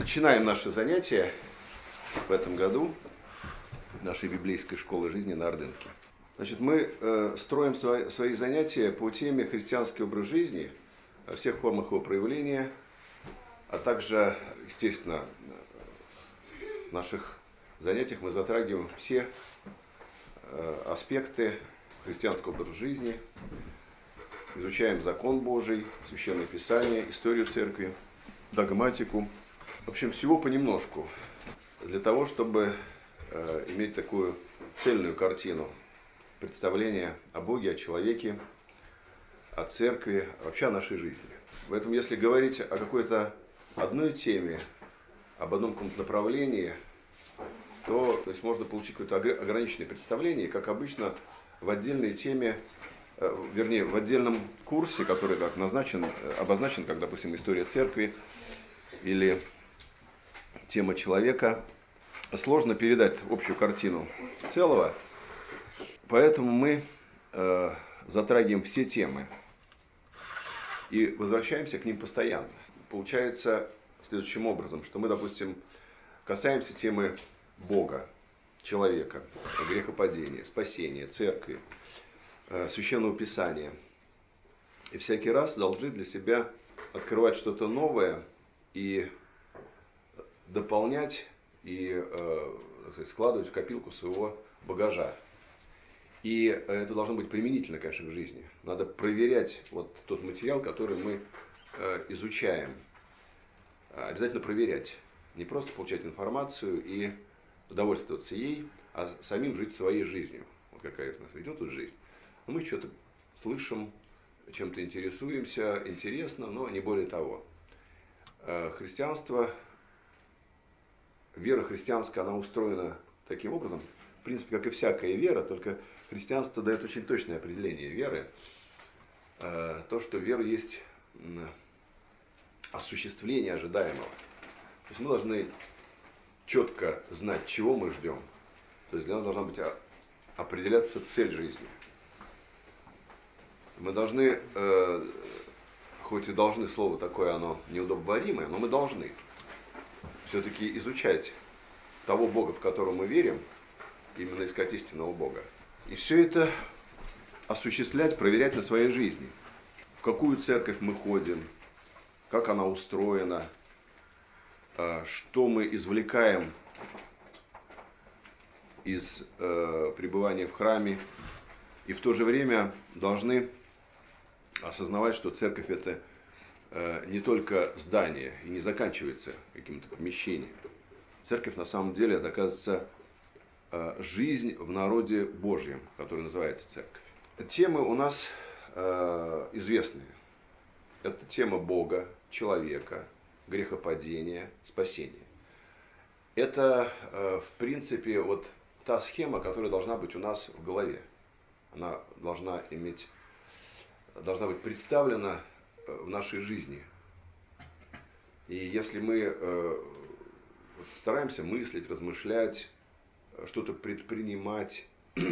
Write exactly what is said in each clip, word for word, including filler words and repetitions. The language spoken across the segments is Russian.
Начинаем наши занятия в этом году нашей библейской школы жизни на Ордынке. Значит, мы э, строим свои, свои занятия по теме христианский образ жизни, во всех формах его проявления, а также, естественно, в наших занятиях мы затрагиваем все э, аспекты христианского образа жизни, изучаем закон Божий, Священное Писание, историю церкви, догматику. В общем, всего понемножку, для того, чтобы э, иметь такую цельную картину представления о Боге, о человеке, о церкви, вообще о нашей жизни. Поэтому, если говорить о какой-то одной теме, об одном каком-то направлении, то, то есть можно получить какое-то ограниченное представление, как обычно в отдельной теме, э, вернее, в отдельном курсе, который так назначен, обозначен, как, допустим, история церкви или тема человека, сложно передать общую картину целого, поэтому мы э, затрагиваем все темы и возвращаемся к ним постоянно. Получается следующим образом, что мы, допустим, касаемся темы Бога, человека, грехопадения, спасения, церкви, э, Священного Писания. И всякий раз должны для себя открывать что-то новое и дополнять и э, складывать в копилку своего багажа. И это должно быть применительно, конечно, к жизни. Надо проверять вот тот материал, который мы э, изучаем. Обязательно проверять. Не просто получать информацию и удовольствоваться ей, а самим жить своей жизнью. Вот какая у нас идет тут жизнь. Мы что-то слышим, чем-то интересуемся, интересно, но не более того. Э, христианство... Вера христианская, она устроена таким образом, в принципе, как и всякая вера, только христианство дает очень точное определение веры. То, что вера есть осуществление ожидаемого. То есть мы должны четко знать, чего мы ждем. То есть для нас должна быть определяться цель жизни. Мы должны, хоть и должны, слово такое, оно неудобоваримое, но мы должны все-таки изучать того Бога, в которого мы верим, именно искать истинного Бога. И все это осуществлять, проверять на своей жизни. В какую церковь мы ходим, как она устроена, что мы извлекаем из э, пребывания в храме. И в то же время должны осознавать, что церковь это э, не только здание и не заканчивается каким-то помещением. Церковь на самом деле это, оказывается, жизнь в народе Божьем, который называется церковь. Темы у нас э, известные. Это тема Бога, человека, грехопадения, спасения. Это, э, в принципе, вот та схема, которая должна быть у нас в голове. Она должна иметь, должна быть представлена в нашей жизни. И если мы э, стараемся мыслить, размышлять, что-то предпринимать,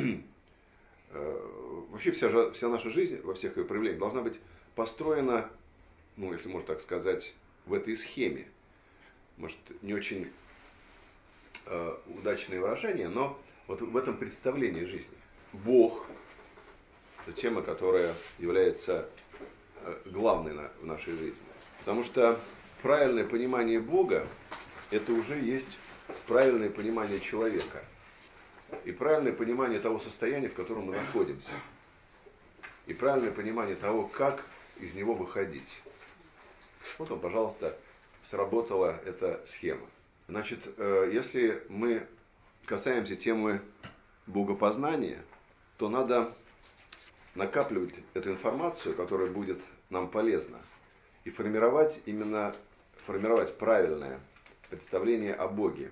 вообще вся, вся наша жизнь во всех ее проявлениях должна быть построена, ну, если можно так сказать, в этой схеме. Может, не очень э, удачные выражения, но вот в этом представлении жизни. Бог – это тема, которая является главной на, в нашей жизни. Потому что правильное понимание Бога – это уже есть правильное понимание человека. И правильное понимание того состояния, в котором мы находимся. И правильное понимание того, как из него выходить. Вот он, пожалуйста, сработала эта схема. Значит, если мы касаемся темы богопознания, то надо накапливать эту информацию, которая будет нам полезна, и формировать именно, формировать правильное представление о Боге.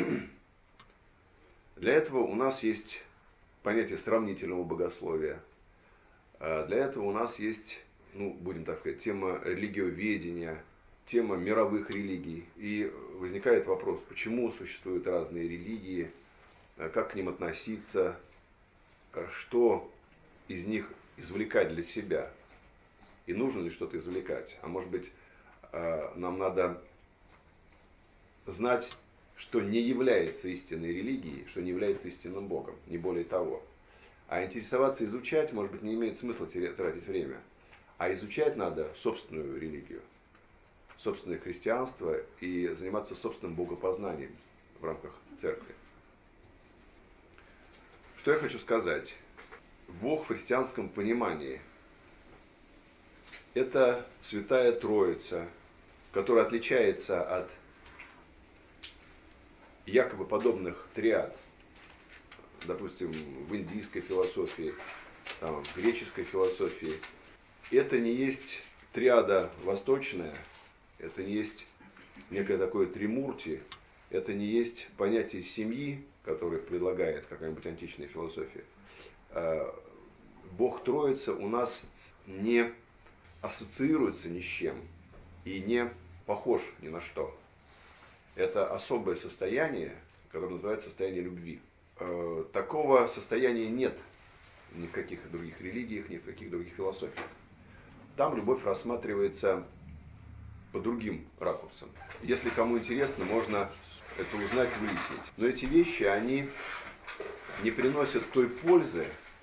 Для этого у нас есть понятие сравнительного богословия. Для этого у нас есть, ну, будем так сказать, тема религиоведения, тема мировых религий. И возникает вопрос, почему существуют разные религии, как к ним относиться, что из них извлекать для себя, и нужно ли что-то извлекать. А может быть, нам надо знать, что не является истинной религией, что не является истинным Богом, не более того. А интересоваться, изучать, может быть, не имеет смысла тратить время. А изучать надо собственную религию, собственное христианство и заниматься собственным богопознанием в рамках церкви. Что я хочу сказать? Бог в христианском понимании – это Святая Троица, которая отличается от якобы подобных триад, допустим, в индийской философии, там, в греческой философии. Это не есть триада восточная, это не есть некое такое тримурти, это не есть понятие семьи, которое предлагает какая-нибудь античная философия. Бог Троица у нас не ассоциируется ни с чем и не похож ни на что. Это особое состояние, которое называется состояние любви. Такого состояния нет ни в каких других религиях, ни в каких других философиях. Там любовь рассматривается по другим ракурсам. Если кому интересно, можно это узнать, выяснить. Но эти вещи, они не приносят той пользы,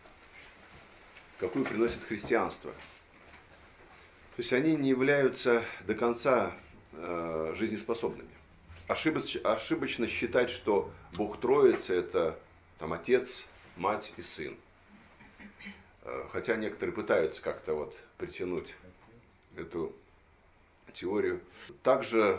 какую приносит христианство. То есть они не являются до конца э, жизнеспособными. Ошибоч, ошибочно считать, что Бог Троица – это там, Отец, Мать и Сын. Э, хотя некоторые пытаются как-то вот притянуть эту теорию. Также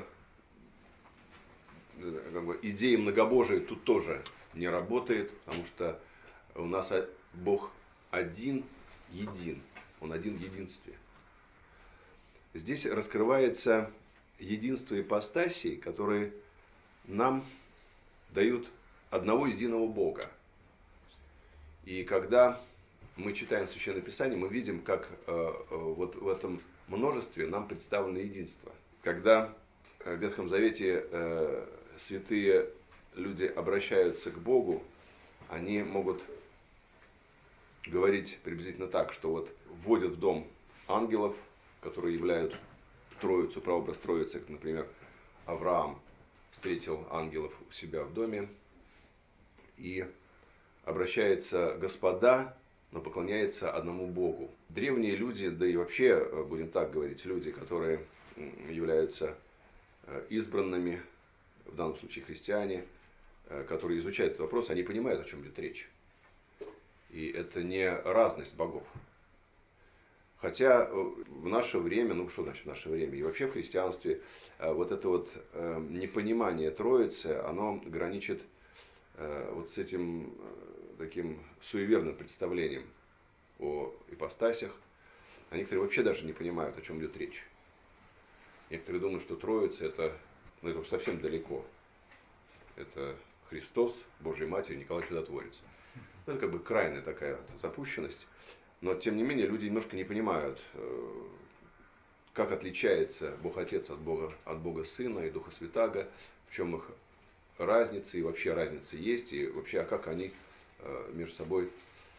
как бы, идея многобожия тут тоже не работает, потому что у нас Бог один, един. Он один в единстве. Здесь раскрывается единство ипостасей, которые нам дают одного единого Бога. И когда мы читаем Священное Писание, мы видим, как э, вот в этом множестве нам представлено единство. Когда в Ветхом Завете э, святые люди обращаются к Богу, они могут говорить приблизительно так, что вот вводят в дом ангелов, которые являют Троицу, прообраз Троицы, как, например, Авраам встретил ангелов у себя в доме и обращается Господа, но поклоняется одному Богу. Древние люди, да и вообще, будем так говорить, люди, которые являются избранными, в данном случае христиане, которые изучают этот вопрос, они понимают, о чем идет речь. И это не разность богов. Хотя в наше время, ну что значит в наше время, и вообще в христианстве вот это вот непонимание Троицы, оно граничит вот с этим таким суеверным представлением о ипостасях. А некоторые вообще даже не понимают, о чем идет речь. Некоторые думают, что Троица это, ну, это совсем далеко. Это Христос, Божья Матерь, Николай Чудотворец. Это как бы крайняя такая запущенность. Но, тем не менее, люди немножко не понимают, как отличается Бог Отец от Бога, от Бога Сына и Духа Святаго, в чем их разница, и вообще разница есть, и вообще, а как они между собой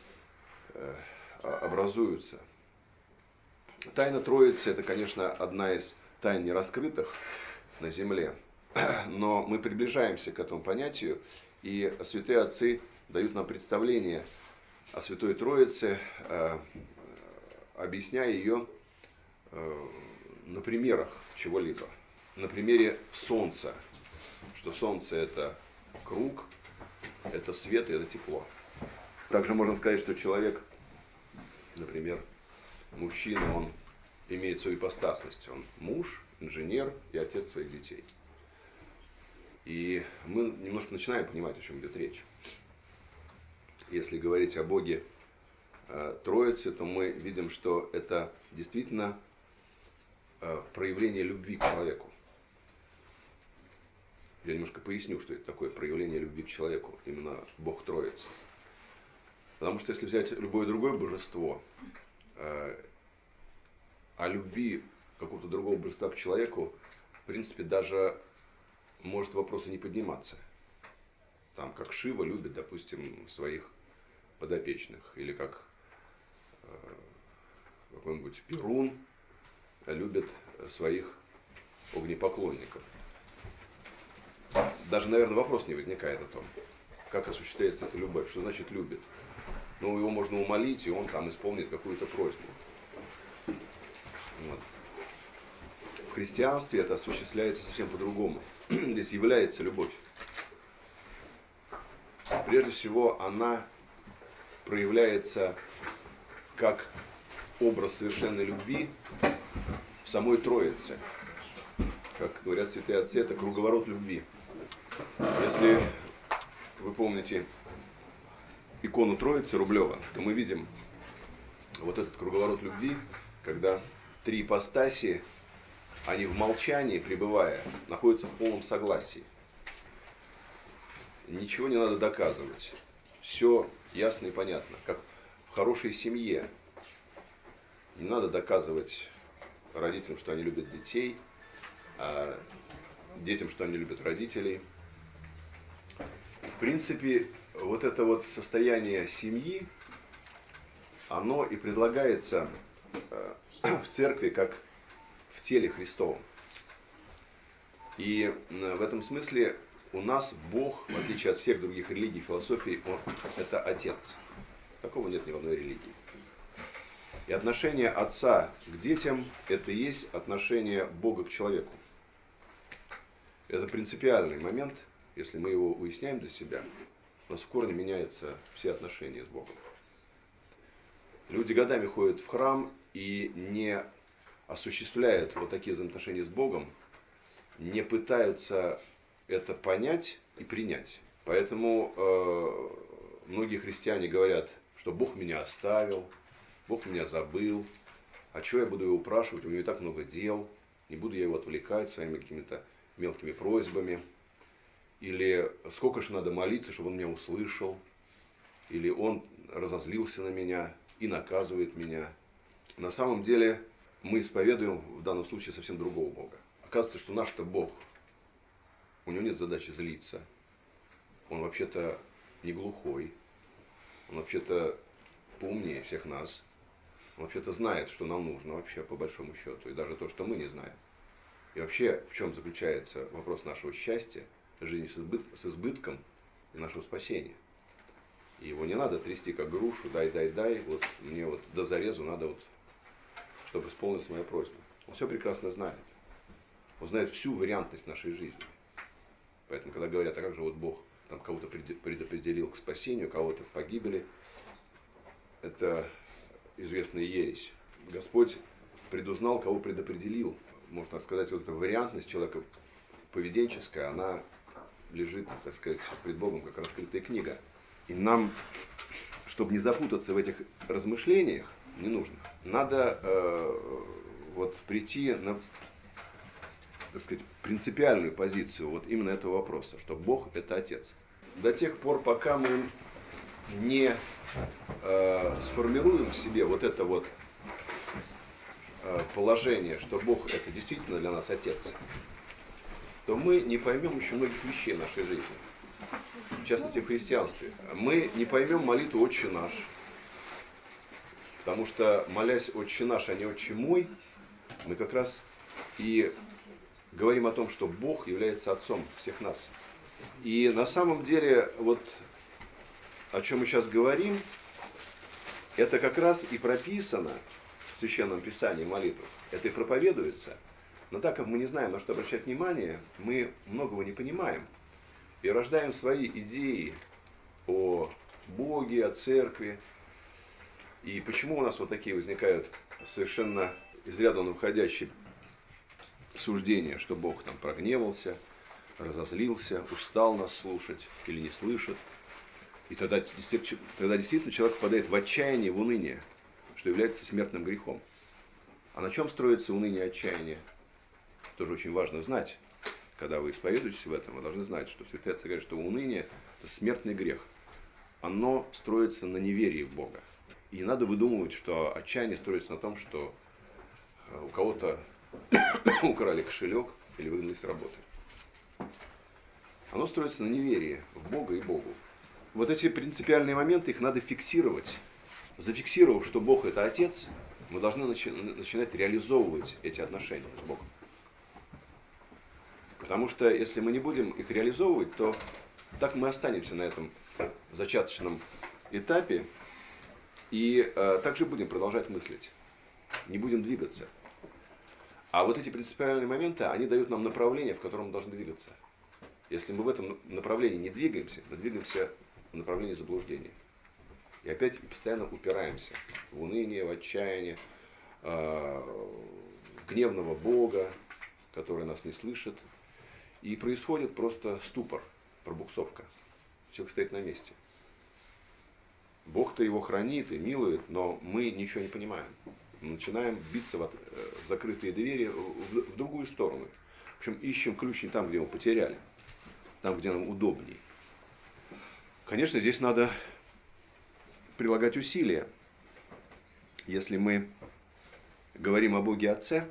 образуются. Тайна Троицы – это, конечно, одна из тайн нераскрытых на земле, но мы приближаемся к этому понятию, и святые отцы дают нам представление о Святой Троице, объясняя ее на примерах чего-либо. На примере Солнца, что Солнце – это круг, это свет и это тепло. Также можно сказать, что человек, например, мужчина, он имеет свою ипостасность. Он муж, инженер и отец своих детей. И мы немножко начинаем понимать, о чем идет речь. Если говорить о Боге э, Троице, то мы видим, что это действительно э, проявление любви к человеку. Я немножко поясню, что это такое проявление любви к человеку, именно Бог Троица. Потому что если взять любое другое божество, э, о любви какого-то другого божества к человеку, в принципе, даже может вопрос и не подниматься. Там, как Шива любит, допустим, своих подопечных, или как э, какой-нибудь Перун любит своих огнепоклонников. даже, наверное, вопрос не возникает о том, как осуществляется эта любовь, что значит любит. Ну, его можно умолить, и он там исполнит какую-то просьбу. Вот. В христианстве это осуществляется совсем по-другому. Здесь является любовь. Прежде всего, она проявляется как образ совершенной любви в самой Троице. Как говорят святые отцы, это круговорот любви. Если вы помните икону Троицы Рублева, то мы видим вот этот круговорот любви, когда три ипостаси, они в молчании, пребывая, находятся в полном согласии. Ничего не надо доказывать. Все ясно и понятно, как в хорошей семье. Не надо доказывать родителям, что они любят детей, а детям, что они любят родителей. В принципе, вот это вот состояние семьи, оно и предлагается в церкви как в теле Христовом. И в этом смысле у нас Бог, в отличие от всех других религий, философий, Он – это Отец. Такого нет ни в одной религии. И отношение отца к детям – это и есть отношение Бога к человеку. Это принципиальный момент, если мы его уясняем для себя, у нас в корне меняются все отношения с Богом. Люди годами ходят в храм и не осуществляют вот такие взаимоотношения с Богом, не пытаются это понять и принять. Поэтому э, многие христиане говорят, что Бог меня оставил, Бог меня забыл, а чего я буду его упрашивать, у него и так много дел, не буду я его отвлекать своими какими-то мелкими просьбами. Или сколько же надо молиться, чтобы он меня услышал, или он разозлился на меня и наказывает меня. На самом деле мы исповедуем в данном случае совсем другого Бога. Оказывается, что наш-то Бог, у него нет задачи злиться. Он вообще-то не глухой, он вообще-то поумнее всех нас. Он вообще-то знает, что нам нужно вообще по большому счету, и даже то, что мы не знаем. И вообще, в чем заключается вопрос нашего счастья, жизни с, избыт, с избытком и нашего спасения. И его не надо трясти как грушу, дай, дай, дай, вот мне вот до зарезу надо вот, чтобы исполнилась моя просьба. Он все прекрасно знает. Он знает всю вариантность нашей жизни. Поэтому, когда говорят, а как же вот Бог там кого-то предопределил к спасению, кого-то к погибели, это известная ересь. Господь предузнал, кого предопределил. Можно сказать, вот эта вариантность человека поведенческая, она лежит, так сказать, пред Богом, как раскрытая книга. И нам, чтобы не запутаться в этих размышлениях, не нужно. Надо э, вот прийти на, так сказать, принципиальную позицию вот именно этого вопроса, что Бог – это Отец. До тех пор, пока мы не э, сформируем в себе вот это вот э, положение, что Бог – это действительно для нас Отец, то мы не поймем еще многих вещей в нашей жизни. В частности, в христианстве. Мы не поймем молитву «Отче наш», потому что, молясь «Отче наш», а не «Отче мой», мы как раз и говорим о том, что Бог является Отцом всех нас. И на самом деле, вот о чем мы сейчас говорим, это как раз и прописано в Священном Писании молитвах. Это и проповедуется. Но так как мы не знаем, на что обращать внимание, мы многого не понимаем. И рождаем свои идеи о Боге, о Церкви. И почему у нас вот такие возникают совершенно из ряда вон выходящие суждения, что Бог там прогневался, разозлился, устал нас слушать или не слышит. И тогда, тогда действительно человек впадает в отчаяние, в уныние, что является смертным грехом. А на чем строится уныние и отчаяние? Тоже очень важно знать. Когда вы исповедуетесь в этом, вы должны знать, что святые отцы говорят, что уныние – это смертный грех. Оно строится на неверии в Бога. И не надо выдумывать, что отчаяние строится на том, что у кого-то украли кошелек или выгнали с работы. Оно строится на неверии в Бога и Богу. Вот эти принципиальные моменты, их надо фиксировать. Зафиксировав, что Бог – это Отец, мы должны начи- начинать реализовывать эти отношения с Богом. Потому что если мы не будем их реализовывать, то так мы останемся на этом зачаточном этапе и э, также будем продолжать мыслить, не будем двигаться. А вот эти принципиальные моменты, они дают нам направление, в котором мы должны двигаться. Если мы в этом направлении не двигаемся, мы двигаемся в направлении заблуждения. И опять постоянно упираемся в уныние, в отчаяние, в гневного Бога, который нас не слышит. И происходит просто ступор, пробуксовка. Человек стоит на месте. Бог-то его хранит и милует, но мы ничего не понимаем. Мы начинаем биться в, в закрытые двери в, в другую сторону. В общем, ищем ключ не там, где его потеряли, там, где нам удобней. Конечно, здесь надо прилагать усилия. Если мы говорим о Боге Отце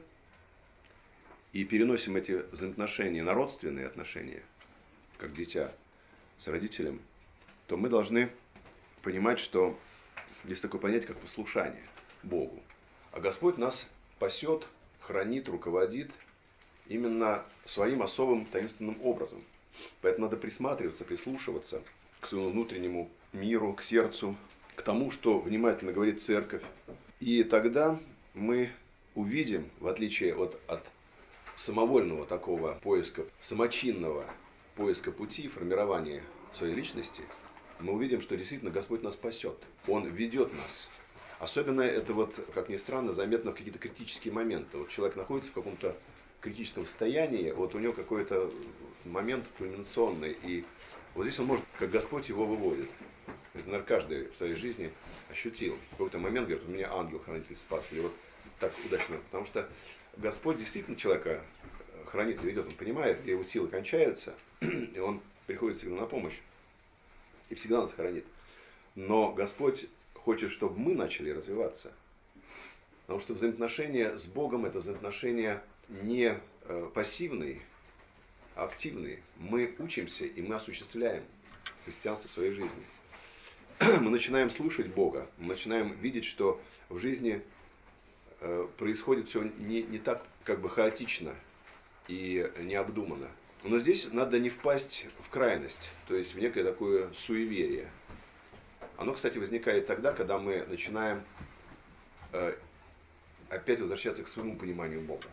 и переносим эти взаимоотношения на родственные отношения, как дитя с родителем, то мы должны понимать, что есть такое понятие, как послушание Богу. А Господь нас пасет, хранит, руководит именно своим особым таинственным образом. Поэтому надо присматриваться, прислушиваться к своему внутреннему миру, к сердцу, к тому, что внимательно говорит Церковь. И тогда мы увидим, в отличие от, от самовольного такого поиска, самочинного поиска пути, формирования своей личности, мы увидим, что действительно Господь нас спасет. Он ведет нас. Особенно это, вот, как ни странно, заметно в какие-то критические моменты. Вот человек находится в каком-то критическом состоянии, вот у него какой-то момент кульминационный, и вот здесь он может, как Господь его выводит. Это, наверное, каждый в своей жизни ощутил. В какой-то момент говорит, у меня ангел-хранитель спас. Или вот так удачно. Потому что Господь действительно человека хранит и ведет. Он понимает, где его силы кончаются, и он приходит всегда на помощь. И всегда нас хранит. Но Господь хочет, чтобы мы начали развиваться. Потому что взаимоотношения с Богом – это взаимоотношения не пассивные, а активные. Мы учимся и мы осуществляем христианство в своей жизни. Мы начинаем слушать Бога, мы начинаем видеть, что в жизни происходит все не, не так как бы хаотично и необдуманно. Но здесь надо не впасть в крайность, то есть в некое такое суеверие. Оно, кстати, возникает тогда, когда мы начинаем э, опять возвращаться к своему пониманию Бога.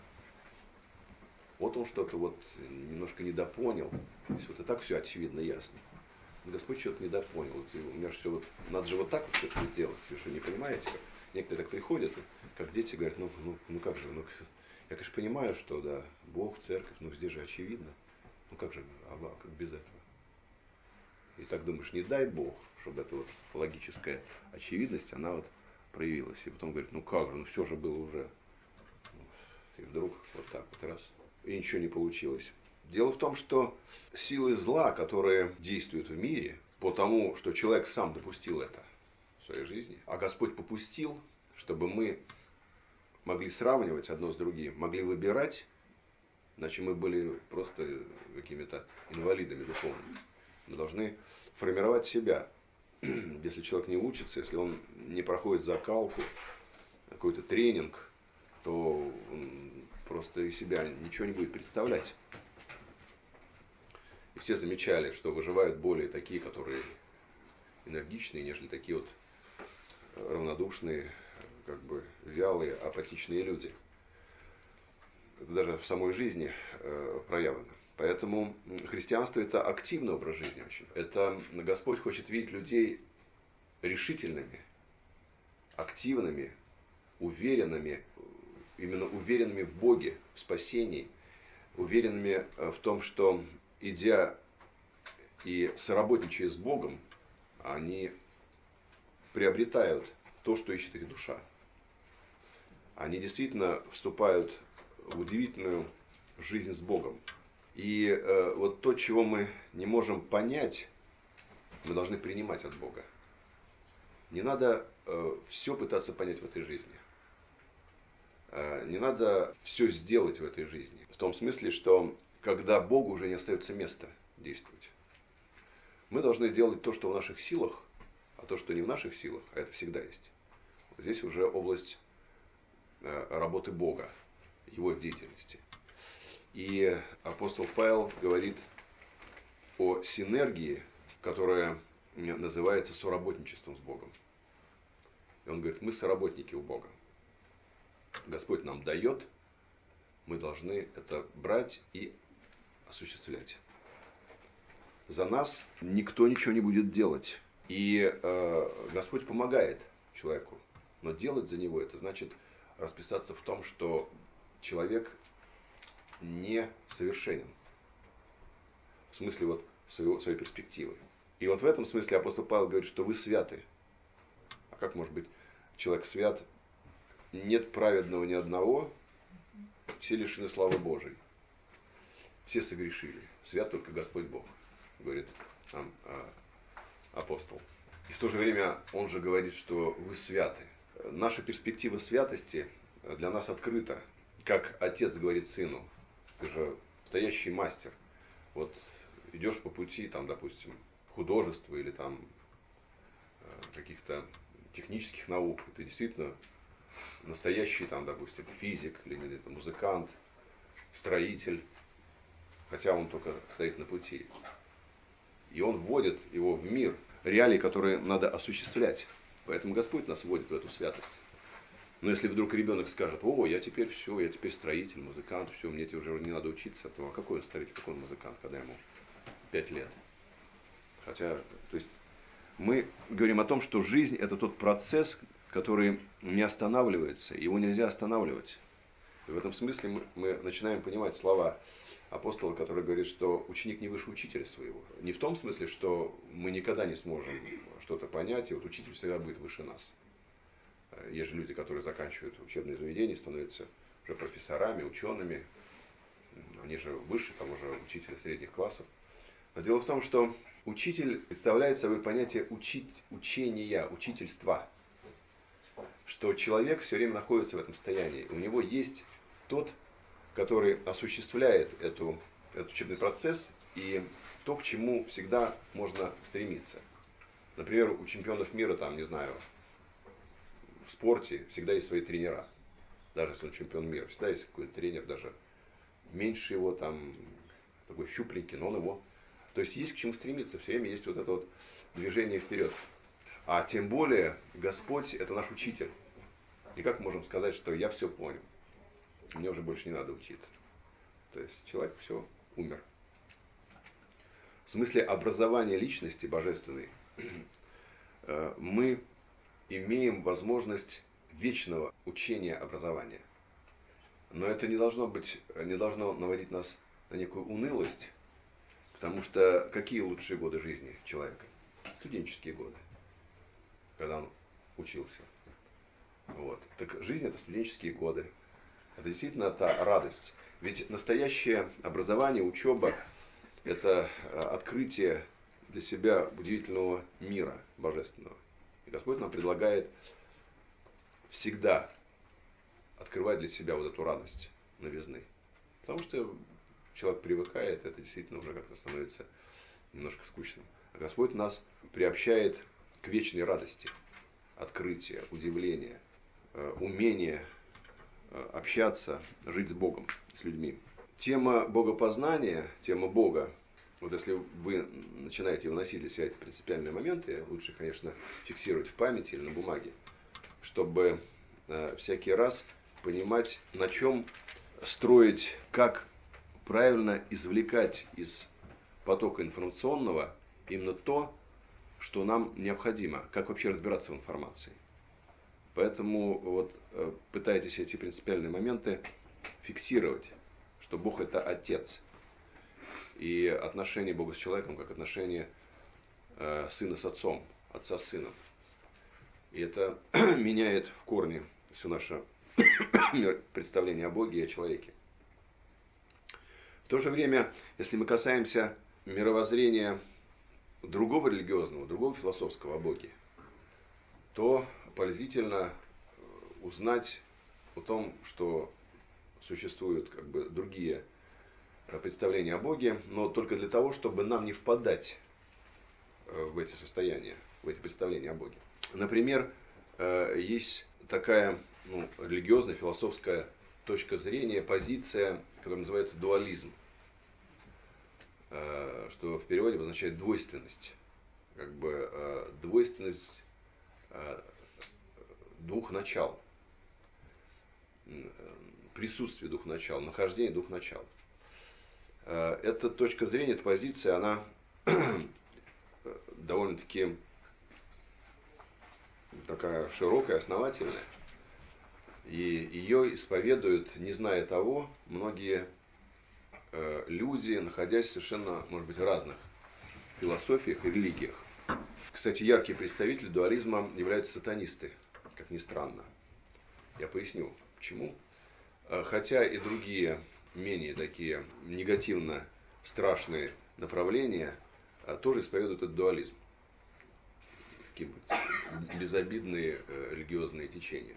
Вот он что-то вот немножко недопонял. То есть вот и так все очевидно, ясно. Но Господь что-то недопонял. Вот, у меня же все вот, надо же вот так вот что-то сделать. Вы что, не понимаете? Как? Некоторые так приходят, как дети говорят, ну, ну, ну как же, ну, я, конечно, понимаю, что да, Бог, церковь, ну здесь же очевидно. Ну как же, а как без этого? И так думаешь, не дай Бог, чтобы эта вот логическая очевидность, она вот проявилась. И потом говорит, ну как же, ну все же было уже. И вдруг вот так вот раз, и ничего не получилось. Дело в том, что силы зла, которые действуют в мире, по тому, что человек сам допустил это в своей жизни, а Господь попустил, чтобы мы могли сравнивать одно с другим, могли выбирать, иначе мы были просто какими-то инвалидами духовными. Мы должны формировать себя. Если человек не учится, если он не проходит закалку, какой-то тренинг, то он просто из себя ничего не будет представлять. И все замечали, что выживают более такие, которые энергичные, нежели такие вот равнодушные, как бы вялые, апатичные люди. Это даже в самой жизни э, проявлено. Поэтому христианство – это активный образ жизни очень. Это Господь хочет видеть людей решительными, активными, уверенными, именно уверенными в Боге, в спасении, уверенными в том, что, идя и соработничая с Богом, они приобретают то, что ищет их душа. Они действительно вступают в удивительную жизнь с Богом. И э, вот то, чего мы не можем понять, мы должны принимать от Бога. Не надо э, все пытаться понять в этой жизни. Э, не надо все сделать в этой жизни. В том смысле, что когда Богу уже не остается места действовать. Мы должны делать то, что в наших силах, а то, что не в наших силах, а это всегда есть. Здесь уже область э, работы Бога, Его деятельности. И апостол Павел говорит о синергии, которая называется соработничеством с Богом. И он говорит, мы соработники у Бога. Господь нам дает, мы должны это брать и осуществлять. За нас никто ничего не будет делать. И э, Господь помогает человеку. Но делать за него, это значит расписаться в том, что человек не совершенен. В смысле вот своего, своей перспективы. И вот в этом смысле апостол Павел говорит, что вы святы. А как может быть человек свят? Нет праведного ни одного, все лишены славы Божией. Все согрешили. Свят только Господь Бог, говорит нам а, апостол. И в то же время он же говорит, что вы святы. Наша перспектива святости для нас открыта. Как отец говорит сыну, ты же настоящий мастер. Вот идешь по пути, там, допустим, художества или там каких-то технических наук, и ты действительно настоящий, там, допустим, физик или, или там, музыкант, строитель, хотя он только стоит на пути. И он вводит его в мир реалий, которые надо осуществлять. Поэтому Господь нас вводит в эту святость. Но если вдруг ребенок скажет, о, я теперь все, я теперь строитель, музыкант, все, мне уже не надо учиться, то а какой он строитель, какой он музыкант, когда ему пять лет? Хотя, то есть, мы говорим о том, что жизнь это тот процесс, который не останавливается, его нельзя останавливать. И в этом смысле мы, мы начинаем понимать слова апостола, который говорит, что ученик не выше учителя своего. Не в том смысле, что мы никогда не сможем что-то понять, и вот учитель всегда будет выше нас. Есть же люди, которые заканчивают учебные заведения, становятся уже профессорами, учеными, они же выше того же учителя средних классов. Но дело в том, что учитель представляет собой понятие учить, учения, учительства. Что человек все время находится в этом состоянии. У него есть тот, который осуществляет эту, этот учебный процесс и то, к чему всегда можно стремиться. Например, у чемпионов мира, там, не знаю, в спорте всегда есть свои тренера. Даже если он чемпион мира, всегда есть какой-то тренер, даже меньше его, там, такой щупленький, но он его. То есть есть к чему стремиться, все время есть вот это вот движение вперед. А тем более Господь это наш учитель. И как мы можем сказать, что я все понял, мне уже больше не надо учиться. То есть человек все умер. В смысле образования личности божественной мы имеем возможность вечного учения образования. Но это не должно быть, не должно наводить нас на некую унылость, потому что какие лучшие годы жизни человека? Студенческие годы, когда он учился. Вот. Так жизнь это студенческие годы. Это действительно та радость. Ведь настоящее образование, учеба – это открытие для себя удивительного мира божественного. И Господь нам предлагает всегда открывать для себя вот эту радость новизны. Потому что человек привыкает, это действительно уже как-то становится немножко скучным. А Господь нас приобщает к вечной радости, открытия, удивления, умения общаться, жить с Богом, с людьми. Тема богопознания, тема Бога, вот если вы начинаете выносить для себя эти принципиальные моменты, лучше, конечно, фиксировать в памяти или на бумаге, чтобы э, всякий раз понимать, на чем строить, как правильно извлекать из потока информационного именно то, что нам необходимо, как вообще разбираться в информации. Поэтому вот пытайтесь эти принципиальные моменты фиксировать, что Бог это Отец. И отношение Бога с человеком, как отношение э, сына с отцом, отца с сыном. И это меняет в корне все наше представление о Боге и о человеке. В то же время, если мы касаемся мировоззрения другого религиозного, другого философского о Боге, то пользительно узнать о том, что существуют как бы другие представления о Боге, но только для того, чтобы нам не впадать в эти состояния, в эти представления о Боге. Например, есть такая ну, религиозная, философская точка зрения, позиция который называется дуализм, что в переводе обозначает двойственность. Как бы двойственность двух начал, присутствие двух начал, нахождение двух начал. Эта точка зрения, эта позиция, она довольно-таки такая широкая, основательная. И ее исповедуют, не зная того, многие э, люди, находясь совершенно, может быть, в разных философиях и религиях. Кстати, яркие представители дуализма являются сатанисты, как ни странно. Я поясню, почему. Хотя и другие, менее такие негативно страшные направления тоже исповедуют этот дуализм. Какие-нибудь безобидные религиозные течения.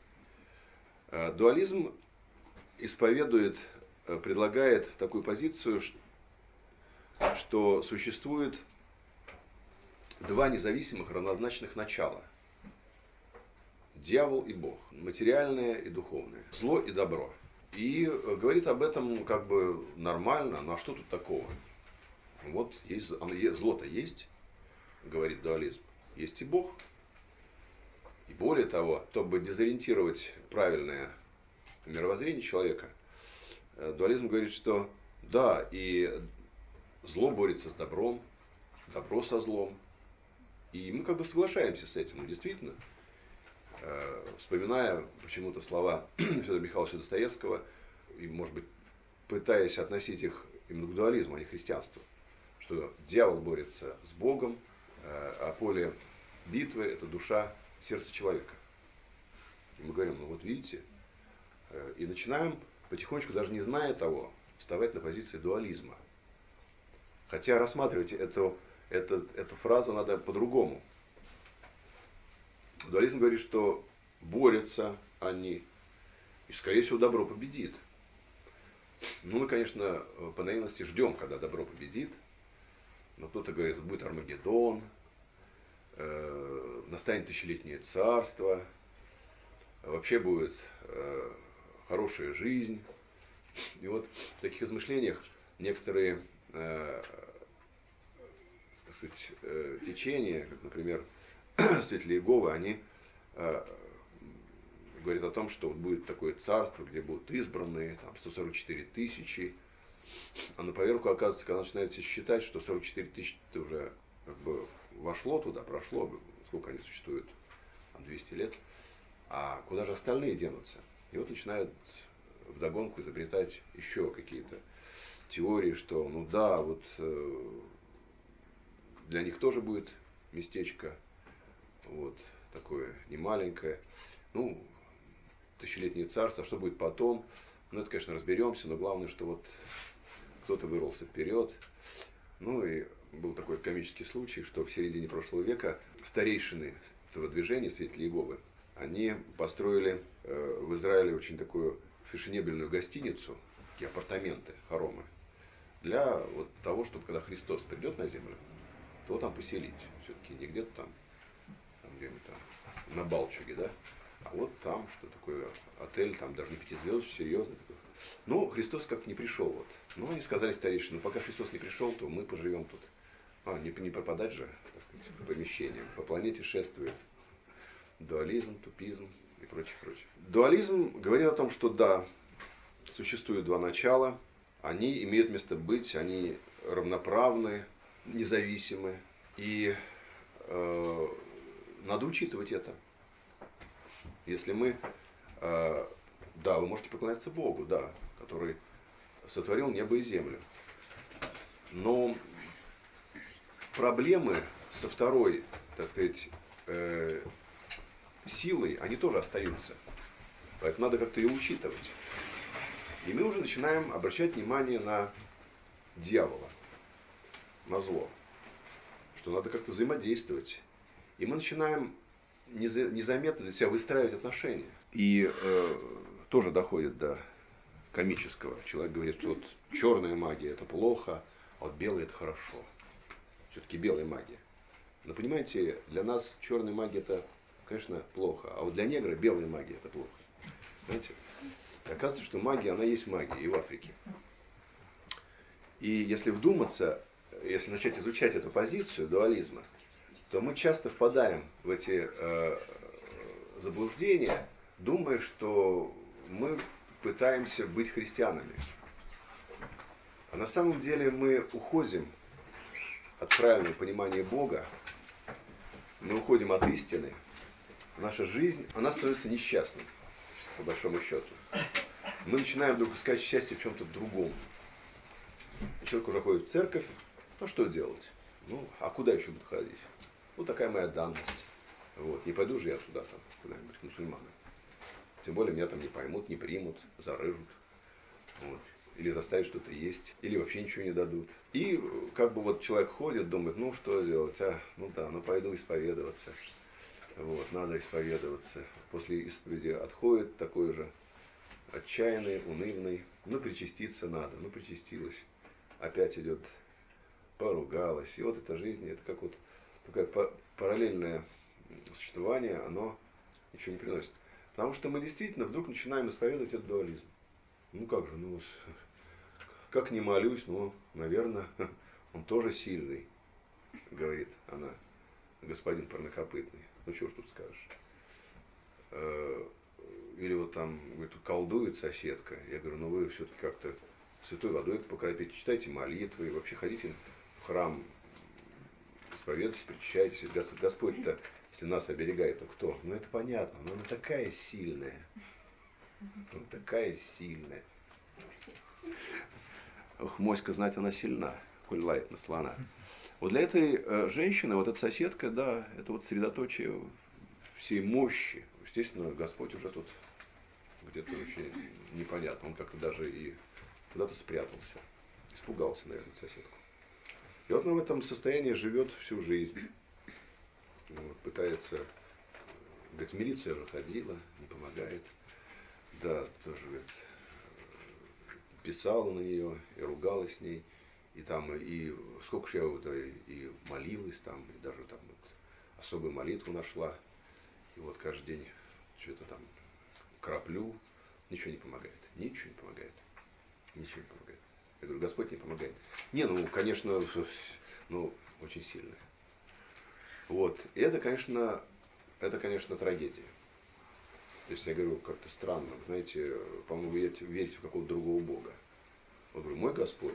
Дуализм исповедует, предлагает такую позицию, что существует два независимых равнозначных начала. Дьявол и Бог. Материальное и духовное. Зло и добро. И говорит об этом как бы нормально, ну а что тут такого? Вот есть, зло-то есть, говорит дуализм, есть и Бог. И более того, чтобы дезориентировать правильное мировоззрение человека, дуализм говорит, что да, и зло борется с добром, добро со злом. И мы как бы соглашаемся с этим, но действительно, вспоминая почему-то слова Федора Михайловича Достоевского, и, может быть, пытаясь относить их именно к дуализму, а не к христианству, что дьявол борется с Богом, а поле битвы – это душа, сердце человека. И мы говорим, ну вот видите, и начинаем потихонечку, даже не зная того, вставать на позиции дуализма. Хотя рассматривать эту, эту, эту фразу надо по-другому. Дуализм говорит, что борются они, и, скорее всего, добро победит. Ну, мы, конечно, по наивности ждем, когда добро победит. Но кто-то говорит, что будет Армагеддон, э, настанет тысячелетнее царство, вообще будет э, хорошая жизнь. И вот в таких измышлениях некоторые э, так сказать, э, течения, как, например, святители Иеговы, они э, говорят о том, что вот будет такое царство, где будут избранные, там, сто сорок четыре тысячи. А на поверку оказывается, когда начинаете считать, что сорок четыре тысячи уже как бы вошло туда, прошло, сколько они существуют, там, двести лет, а куда же остальные денутся? И вот начинают вдогонку изобретать еще какие-то теории, что ну да, вот э, для них тоже будет местечко, вот такое немаленькое. Ну, тысячелетнее царство, что будет потом? Ну, это, конечно, разберемся, но главное, что вот кто-то вырвался вперед. Ну, и был такой комический случай, что в середине прошлого века старейшины этого движения, святители Иеговы, они построили э, в Израиле очень такую фешенебельную гостиницу, такие апартаменты, хоромы, для вот того, чтобы когда Христос придет на землю, то там поселить. Все-таки не где-то там, там где-нибудь там на Балчуге, да, а вот там, что такое отель, там даже не пятизвездочный, серьезный такой. Ну, Христос как не пришел. Вот. Ну, они сказали старейшины, ну пока Христос не пришел, то мы поживем тут. А, не, не пропадать же, так сказать, по помещениям. По планете шествует дуализм, тупизм и прочее, прочее. Дуализм говорит о том, что да, существует два начала, они имеют место быть, они равноправны, независимы. И э, надо учитывать это. Если мы, э, да, вы можете поклоняться Богу, да, который сотворил небо и землю. Но проблемы со второй, так сказать, э, силой, они тоже остаются. Поэтому надо как-то ее учитывать. И мы уже начинаем обращать внимание на дьявола, на зло. Что надо как-то взаимодействовать. И мы начинаем незаметно для себя выстраивать отношения. И э, тоже доходит до комического. Человек говорит, что вот черная магия это плохо, а вот белая это хорошо. Все-таки белая магия. Но понимаете, для нас черная магия это, конечно, плохо. А вот для негра белая магия это плохо. Знаете? И оказывается, что магия, она есть магия и в Африке. И если вдуматься, если начать изучать эту позицию дуализма, то мы часто впадаем в эти э, заблуждения, думая, что мы пытаемся быть христианами. А на самом деле мы уходим от правильного понимания Бога, мы уходим от истины, наша жизнь, она становится несчастной, по большому счету. Мы начинаем вдруг искать счастье в чем-то другом. Человек уже ходит в церковь, ну что делать? Ну, а куда еще буду ходить? Вот такая моя данность. Вот. Не пойду же я туда, там, куда-нибудь к мусульманам. Тем более меня там не поймут, не примут, зарыжут. Вот. Или заставят что-то есть, или вообще ничего не дадут. И как бы вот человек ходит, думает, ну что делать, а, ну да, ну пойду исповедоваться. Вот, надо исповедоваться. После исповеди отходит такой же отчаянный, унывный. Ну, причаститься надо, ну, причастилась. Опять идет, поругалась. И вот эта жизнь, это как вот такое параллельное существование, оно ничего не приносит. Потому что мы действительно вдруг начинаем исповедовать этот дуализм. Ну как же, ну, как не молюсь, ну, наверное, он тоже сильный, говорит она, господин парнокопытный. Ну, что ж тут скажешь. Или вот там, говорит, колдует соседка. Я говорю, ну вы все-таки как-то святой водой покропите, читайте молитвы, и вообще ходите в храм, исповедуйтесь, причащайтесь. Господь-то, если нас оберегает, то кто? Ну это понятно, но она такая сильная. Она такая сильная. Ох, моська знать, она сильна, коль лает на слона. Вот для этой э, женщины, вот эта соседка, да, это вот средоточие всей мощи. Естественно, Господь уже тут где-то очень непонятно. Он как-то даже и куда-то спрятался. Испугался, наверное, соседку. И вот она в этом состоянии живет всю жизнь. Вот, пытается, говорит, в милицию я уже ходила, не помогает. Да, тоже, говорит, писала на нее и ругалась с ней. И там, и сколько же я вот, и молилась там, и даже там вот, особую молитву нашла. И вот каждый день что-то там краплю. Ничего не помогает. Ничего не помогает. Ничего не помогает. Я говорю, Господь не помогает. Не, ну, конечно, ну, очень сильно. Вот. И это, конечно, это, конечно, трагедия. То есть я говорю, как-то странно. Знаете, по-моему, вы верите, верите в какого-то другого Бога. Я говорю, мой Господь,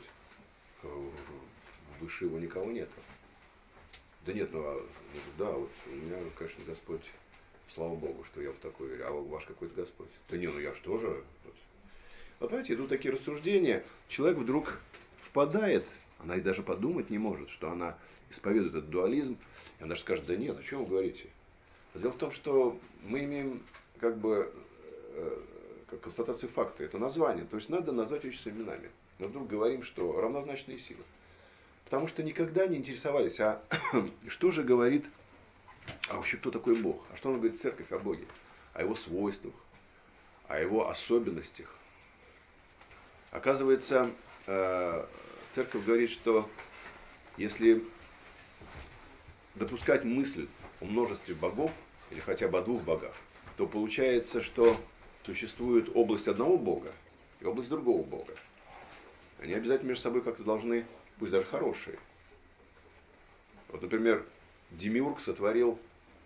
выше его никого нет. Да нет, ну, а, да, вот у меня, конечно, Господь, слава Богу, что я в такой верю. А ваш какой-то Господь? Да не, ну я же тоже. Вот. Вот понимаете, идут такие рассуждения, человек вдруг впадает, она и даже подумать не может, что она исповедует этот дуализм, и она даже скажет, да нет, о чем вы говорите? Дело в том, что мы имеем как бы э, как констатацию факта, это название, то есть надо назвать вещи своими именами. Мы вдруг говорим, что равнозначные силы. Потому что никогда не интересовались, а что же говорит, а вообще кто такой Бог? А что он говорит церковь о Боге? О его свойствах, о его особенностях. Оказывается, церковь говорит, что если допускать мысль о множестве богов, или хотя бы о двух богах, то получается, что существует область одного бога и область другого бога. Они обязательно между собой как-то должны, пусть даже хорошие. Вот, например, Демиург сотворил,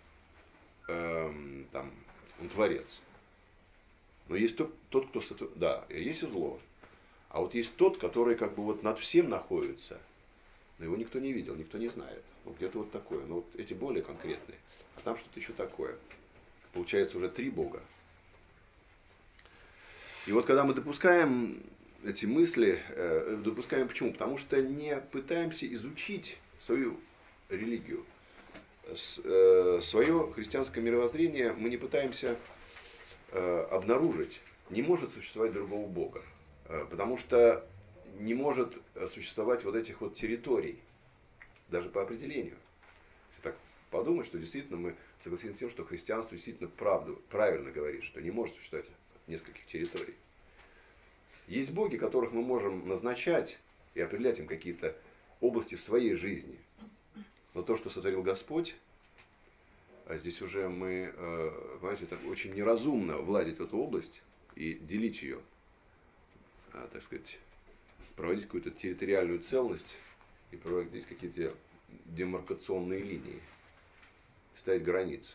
эм, там, он творец. Но есть тот, тот кто сотворил, да, есть и зло. А вот есть тот, который как бы вот над всем находится, но его никто не видел, никто не знает. Вот где-то вот такое. Но вот эти более конкретные. А там что-то еще такое. Получается уже три бога. И вот когда мы допускаем эти мысли, э, допускаем почему? Потому что не пытаемся изучить свою религию, с, э, свое христианское мировоззрение мы не пытаемся э, обнаружить. Не может существовать другого бога. Э, потому что не может существовать вот этих вот территорий. Даже по определению. Если так подумать, что действительно мы согласимся с тем, что христианство действительно правду, правильно говорит, что не может существовать нескольких территорий. Есть боги, которых мы можем назначать и определять им какие-то области в своей жизни. Но то, что сотворил Господь, а здесь уже мы, понимаете, это очень неразумно владеть в эту область, и делить ее, так сказать, проводить какую-то территориальную целостность и проводить какие-то демаркационные линии, ставить границы.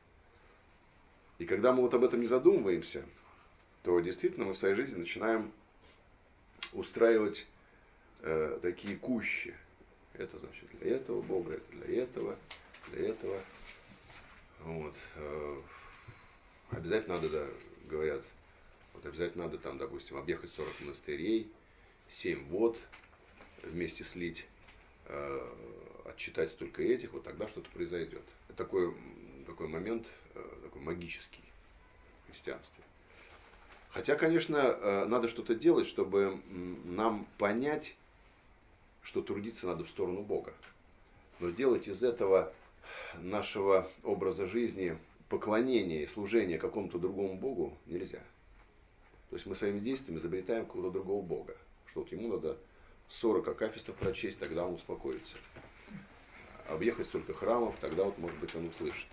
И когда мы вот об этом не задумываемся, то действительно мы в своей жизни начинаем устраивать э, такие кущи. Это значит для этого Бога, это для этого, для этого. Вот. Э, обязательно надо, да, говорят, вот обязательно надо там, допустим, объехать сорок монастырей, семь вод вместе слить, э, отчитать столько этих, вот тогда что-то произойдет. Это такой, такой момент, э, такой магический в христианстве. Хотя, конечно, надо что-то делать, чтобы нам понять, что трудиться надо в сторону Бога. Но делать из этого нашего образа жизни поклонение и служение какому-то другому Богу нельзя. То есть мы своими действиями изобретаем какого-то другого Бога. Что вот ему надо сорок акафистов прочесть, тогда он успокоится. Объехать столько храмов, тогда вот, может быть, он услышит.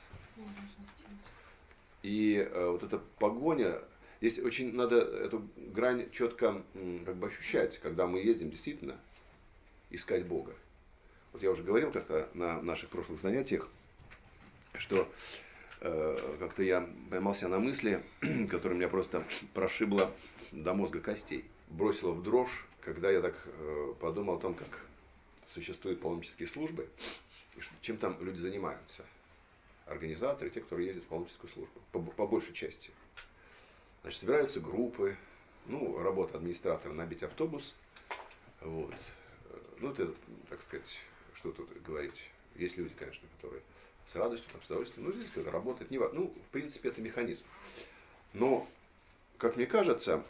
И э, вот эта погоня... Здесь очень надо эту грань четко как бы ощущать, когда мы ездим действительно искать Бога. Вот я уже говорил как-то на наших прошлых занятиях, что э, как-то я поймал себя на мысли, которая меня просто прошибла до мозга костей. Бросила в дрожь, когда я так э, подумал о том, как существуют паломнические службы, и чем там люди занимаются. Организаторы, те, которые ездят в паломническую службу, по, по большей части. Значит, собираются группы, ну, работа администратора набить автобус, вот. Ну, это, так сказать, что тут говорить. Есть люди, конечно, которые с радостью, там, с удовольствием, ну, здесь это работает, не важно. Ну, в принципе, это механизм. Но, как мне кажется,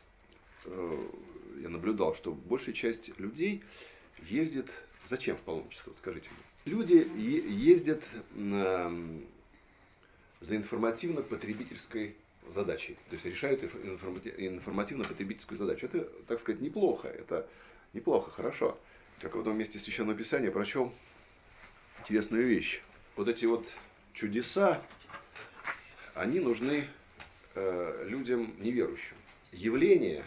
э, я наблюдал, что большая часть людей ездит, зачем в паломничество, вот скажите мне. Люди е- ездят э, за информативно-потребительской задачей. То есть решают информативно-потребительскую задачу. Это, так сказать, неплохо. Это неплохо, хорошо. Как в одном месте Священного Писания прочел интересную вещь. Вот эти вот чудеса, они нужны э, людям неверующим. Явления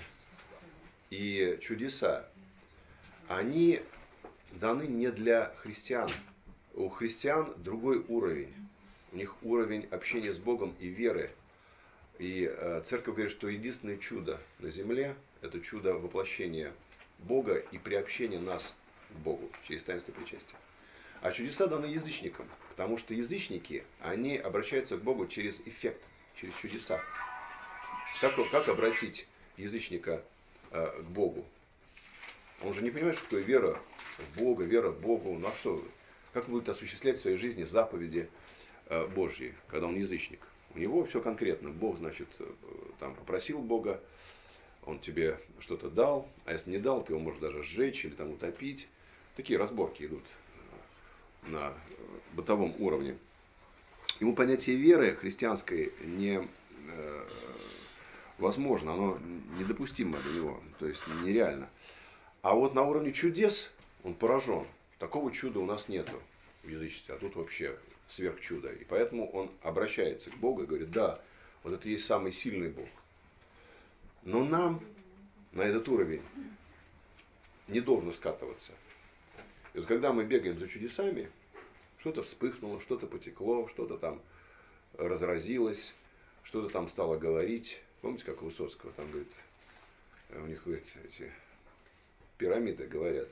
и чудеса, они даны не для христиан. У христиан другой уровень. У них уровень общения с Богом и веры. И э, церковь говорит, что единственное чудо на земле – это чудо воплощения Бога и приобщения нас к Богу через таинство причастия. А чудеса даны язычникам, потому что язычники, они обращаются к Богу через эффект, через чудеса. Как, как обратить язычника э, к Богу? Он же не понимает, что такое вера в Бога, вера в Богу. Ну а что? Как он будет осуществлять в своей жизни заповеди э, Божьи, когда он язычник? У него все конкретно. Бог, значит, там попросил Бога, он тебе что-то дал, а если не дал, ты его можешь даже сжечь или там утопить. Такие разборки идут на бытовом уровне. Ему понятие веры христианской не э, возможно, оно недопустимо для него, то есть нереально. А вот на уровне чудес он поражен. Такого чуда у нас нету в язычестве, а тут вообще сверхчудо. И поэтому он обращается к Богу и говорит, да, вот это и есть самый сильный Бог. Но нам на этот уровень не должно скатываться. И вот когда мы бегаем за чудесами, что-то вспыхнуло, что-то потекло, что-то там разразилось, что-то там стало говорить. Помните, как у Высоцкого там говорит, у них говорит, эти пирамиды говорят.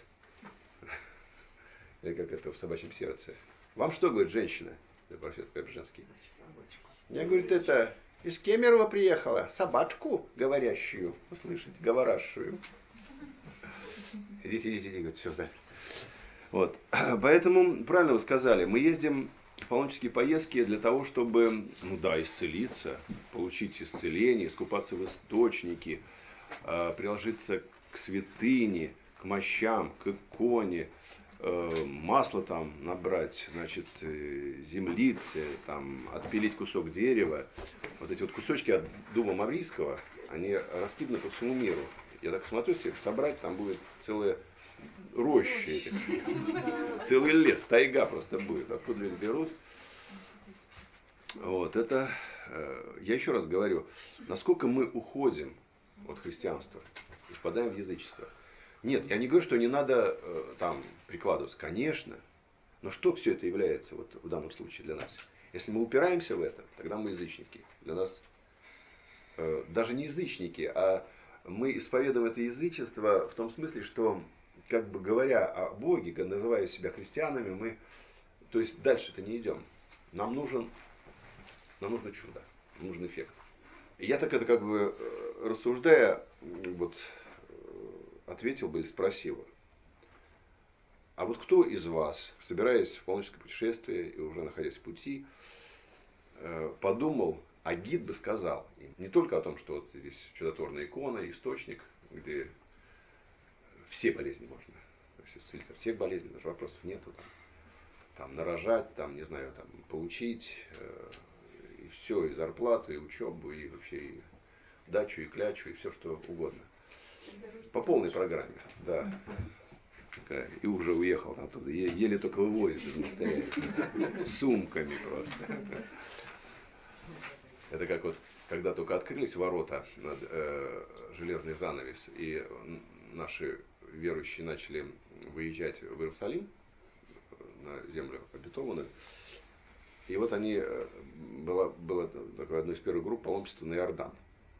Или как это в собачьем сердце. Вам что, говорит женщина? Профессор Преображенский. Я, говорит, это из Кемерово приехала. Собачку говорящую. Услышать, говорящую. Идите, идите, идите, говорит, все, да. Вот. Поэтому, правильно вы сказали, мы ездим в паломнические поездки для того, чтобы, ну да, исцелиться, получить исцеление, искупаться в источнике, приложиться к святыне, к мощам, к иконе, масло там набрать, значит, землицы, там, отпилить кусок дерева. Вот эти вот кусочки от дуба маврийского, они раскиданы по всему миру. Я так смотрю, если их собрать, там будет целая роща этих, целый лес, тайга просто будет. Откуда люди берут? Вот, это, я еще раз говорю, насколько мы уходим от христианства и впадаем в язычество. Нет, я не говорю, что не надо там прикладываться, конечно, но что все это является вот в данном случае для нас? Если мы упираемся в это, тогда мы язычники. Для нас э, даже не язычники, а мы исповедуем это язычество в том смысле, что, как бы говоря о Боге, называя себя христианами, мы, то есть дальше-то не идем. Нам нужен, нам нужно чудо, нам нужен эффект. И я так это как бы рассуждая, вот ответил бы или спросил: а вот кто из вас, собираясь в паломническое путешествие и уже находясь в пути, подумал, а гид бы сказал не только о том, что вот здесь чудотворная икона, источник, где все болезни можно, то есть исцелить от всех болезней, даже вопросов нету, там, там нарожать, там, не знаю, там, получить, э, и все, и зарплату, и учебу, и вообще и дачу, и клячу, и все, что угодно. По полной программе, да. И уже уехал оттуда, еле только вывозит из монастыря, сумками просто. Это как вот, когда только открылись ворота над э, железный занавес, и наши верующие начали выезжать в Иерусалим, на землю обетованную. И вот они, было, было такое одно из первых групп паломничества на Иордан.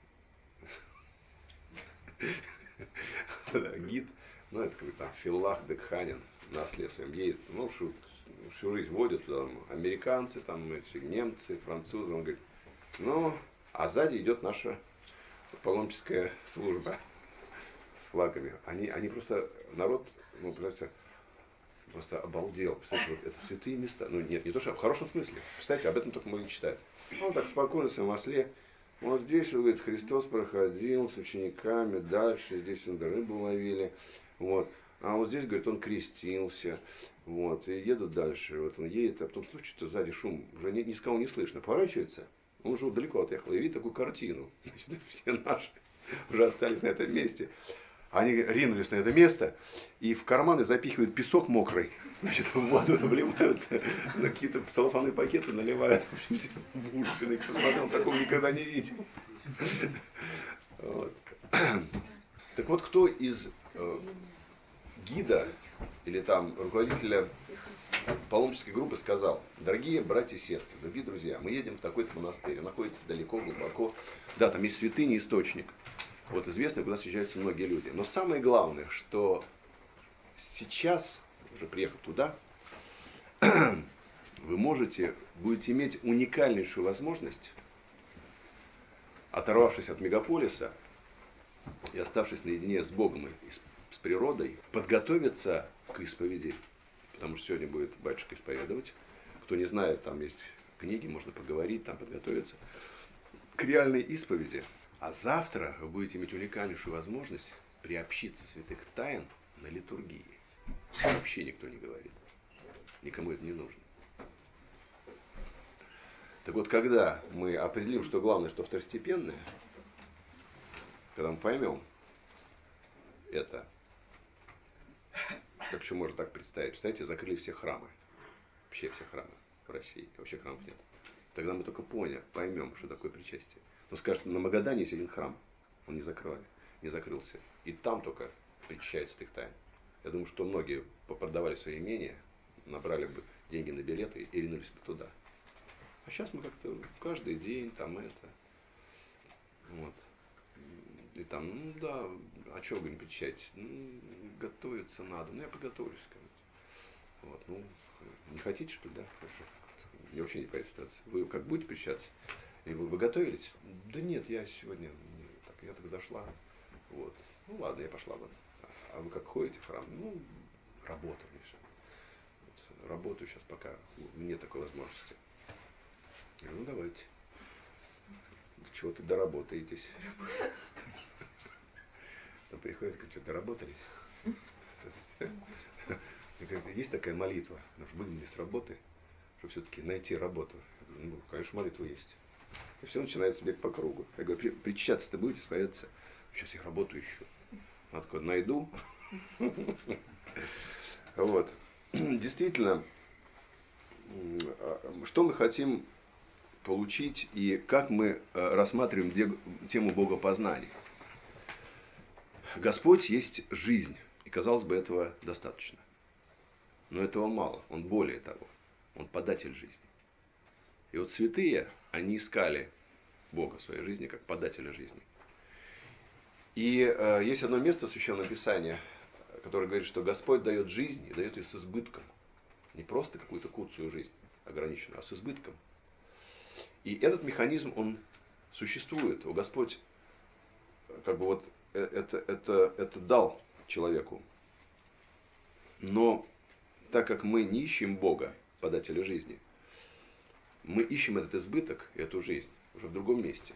Гид, ну это как там Филлах Бекханин на осле своем едет, ну всю, всю жизнь водят туда американцы, там эти немцы, французы. Он говорит: ну, а сзади идет наша паломническая служба с флагами. Они, они просто, народ, ну, представьте, просто обалдел. Представляете, вот это святые места. Ну, нет, не то, что в хорошем смысле. Представьте, об этом только могли читать. Он так спокойно в своем осле. Вот здесь, говорит, Христос проходил с учениками, дальше здесь он рыбу ловили. Вот. А вот здесь, говорит, он крестился. Вот. И едут дальше. Вот он едет, а потом слушает, что сзади шум. Уже ни, ни с кого не слышно. Поворачивается. Он уже далеко отъехал. И видит такую картину. Значит, все наши уже остались на этом месте. Они ринулись на это место и в карманы запихивают песок мокрый, значит, в воду вливаются, на какие-то целлофанные пакеты наливают. В общем, все в ужасе. Посмотрел, такого никогда не видел. Вот. Так вот, кто из э, гида или там руководителя паломнической группы сказал: дорогие братья и сестры, дорогие друзья, мы едем в такой-то монастырь, он находится далеко, глубоко, да, там есть святыня, источник. Вот известно, куда съезжаются многие люди. Но самое главное, что сейчас, уже приехав туда, вы можете, будете иметь уникальнейшую возможность, оторвавшись от мегаполиса и оставшись наедине с Богом и с природой, подготовиться к исповеди. Потому что сегодня будет батюшка исповедовать. Кто не знает, там есть книги, можно поговорить, там подготовиться к реальной исповеди. А завтра вы будете иметь уникальнейшую возможность приобщиться святых тайн на литургии. Вообще никто не говорит. Никому это не нужно. Так вот, когда мы определим, что главное, что второстепенное, когда мы поймем это, как еще можно так представить? Представляете, закрыли все храмы. Вообще все храмы в России. Вообще храмов нет. Тогда мы только поняли, поймем, что такое причастие. Но скажут, на Магадане есть один храм. Он не закрывали, не закрылся. И там только причащается святых тайн. Я думаю, что многие продавали свои имения, набрали бы деньги на билеты и ринулись бы туда. А сейчас мы как-то каждый день там это. Вот. И там, ну да, а что, говорим, причащать? Ну, готовиться надо. Ну, я подготовлюсь, скажем. Вот, ну, не хотите, что ли, да? Хорошо. Мне вообще не понятна ситуация. Вы как будете причащаться? И вы, вы готовились? Да нет, я сегодня, не, так, я так зашла. Вот. Ну ладно, я пошла бы. А вы как ходите в храм? Ну, работа, Миша. Вот, работаю сейчас пока, нет такой возможности. Я говорю, ну давайте. Чего ты доработаетесь? Там приходит, говорит, что доработались? Есть такая молитва, выгнали с работы, чтобы все-таки найти работу. Ну, конечно, молитва есть. И все начинается бег по кругу. Я говорю, причащаться-то будете, исповедаться? Сейчас я работу ищу. Она такой, найду. Вот. Действительно, что мы хотим получить и как мы рассматриваем тему богопознания. Господь есть жизнь, и, казалось бы, этого достаточно. Но этого мало, Он более того, Он податель жизни. И вот святые, они искали Бога в своей жизни, как подателя жизни. И э, есть одно место в Священном Писании, которое говорит, что Господь дает жизнь и дает ее с избытком. Не просто какую-то куцую жизнь ограниченную, а с избытком. И этот механизм, он существует. Господь как бы вот это, это, это дал человеку. Но так как мы не ищем Бога, подателя жизни, мы ищем этот избыток, эту жизнь уже в другом месте.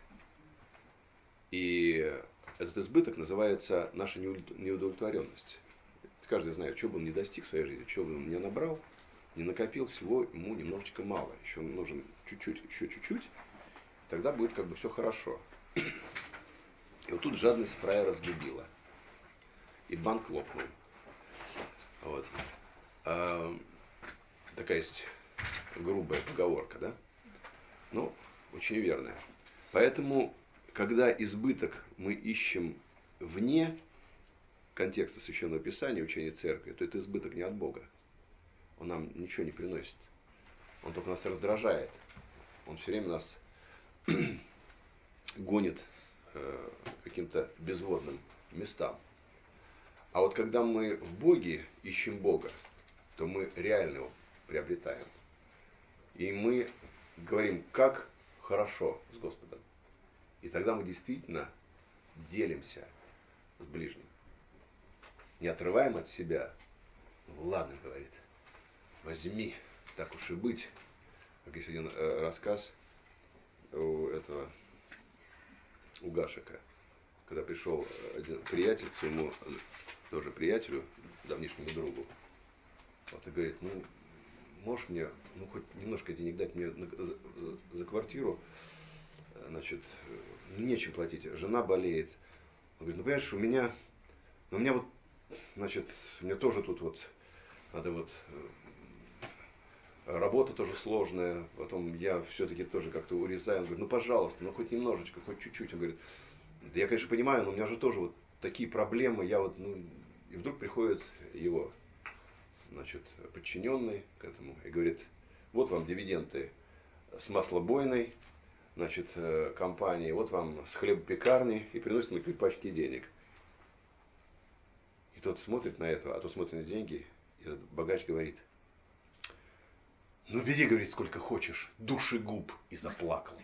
И этот избыток называется наша неудовлетворенность. Каждый знает, чего бы он не достиг в своей жизни, чего бы он не набрал, не накопил, всего ему немножечко мало. Еще нужен чуть-чуть, еще чуть-чуть, тогда будет как бы все хорошо. И вот тут жадность фраера разгубила. И банк лопнул. Вот. А, такая есть грубая поговорка, да? Ну, очень верная. Поэтому, когда избыток мы ищем вне контекста Священного Писания, учения Церкви, то это избыток не от Бога. Он нам ничего не приносит. Он только нас раздражает. Он все время нас гонит э, каким-то безводным местам. А вот когда мы в Боге ищем Бога, то мы реально его приобретаем. И мы говорим, как хорошо с Господом. И тогда мы действительно делимся с ближним. Не отрываем от себя. Ну, ладно, говорит, возьми, так уж и быть. Как есть один э, рассказ у этого, у Гашека, когда пришел один приятель к своему, тоже приятелю, давнишнему другу, вот, и говорит, ну, можешь мне, ну, хоть немножко денег дать мне за, за, за квартиру, значит, ну, нечем платить, жена болеет. Он говорит, ну, понимаешь, у меня, ну, у меня вот, значит, мне тоже тут вот, надо вот, работа тоже сложная, потом я все-таки тоже как-то урезаю. Он говорит, ну, пожалуйста, ну, хоть немножечко, хоть чуть-чуть. Он говорит, да я, конечно, понимаю, но у меня же тоже вот такие проблемы, я вот, ну, и вдруг приходит его, значит, подчиненный к этому и говорит, вот вам дивиденды с маслобойной, значит, компании, вот вам с хлебопекарни, и приносит ему три пачки денег. И тот смотрит на это, а тот смотрит на деньги, и этот богач говорит, ну бери, говорит, сколько хочешь, душегуб, и заплакал.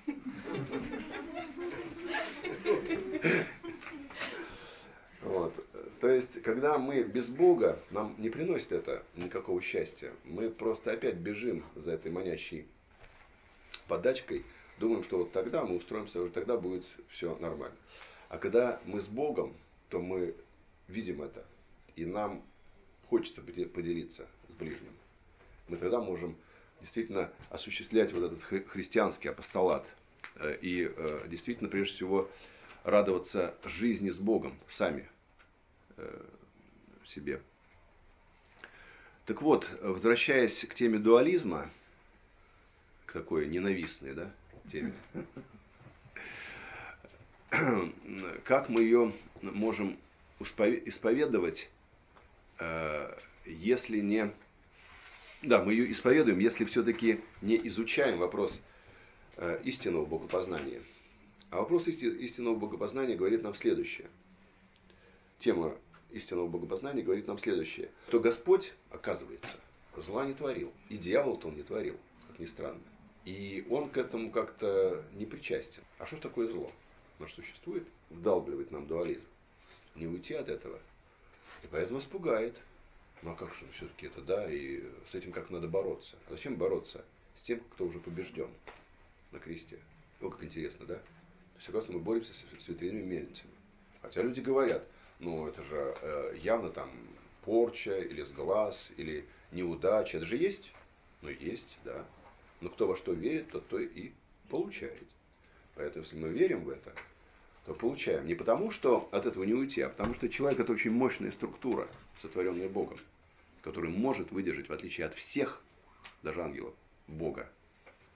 Вот. То есть, когда мы без Бога, нам не приносит это никакого счастья. Мы просто опять бежим за этой манящей подачкой, думаем, что вот тогда мы устроимся, уже тогда будет все нормально. А когда мы с Богом, то мы видим это, и нам хочется поделиться с ближним. Мы тогда можем действительно осуществлять вот этот христианский апостолат и действительно, прежде всего, радоваться жизни с Богом сами себе. Так вот, возвращаясь к теме дуализма, к такой ненавистной, да, теме, как мы ее можем исповедовать, если не... Да, мы ее исповедуем, если все-таки не изучаем вопрос истинного богопознания. А вопрос истинного богопознания говорит нам следующее. Тема истинного богопознания говорит нам следующее. Что Господь, оказывается, зла не творил. И дьявол-то он не творил, как ни странно. И он к этому как-то не причастен. А что такое зло? Оно же существует, вдалбливает нам дуализм. Не уйти от этого. И поэтому нас пугает. Ну а как же, все-таки это да, и с этим как надо бороться. А зачем бороться? С тем, кто уже побежден на кресте. О, как интересно, да? То есть, оказывается, мы боремся с ветряными мельницами. Хотя люди говорят, ну это же э, явно там порча, или сглаз, или неудача. Это же есть? Ну есть, да. Но кто во что верит, тот то и получает. Поэтому, если мы верим в это, то получаем. Не потому, что от этого не уйти, а потому, что человек – это очень мощная структура, сотворенная Богом, которая может выдержать, в отличие от всех, даже ангелов, Бога.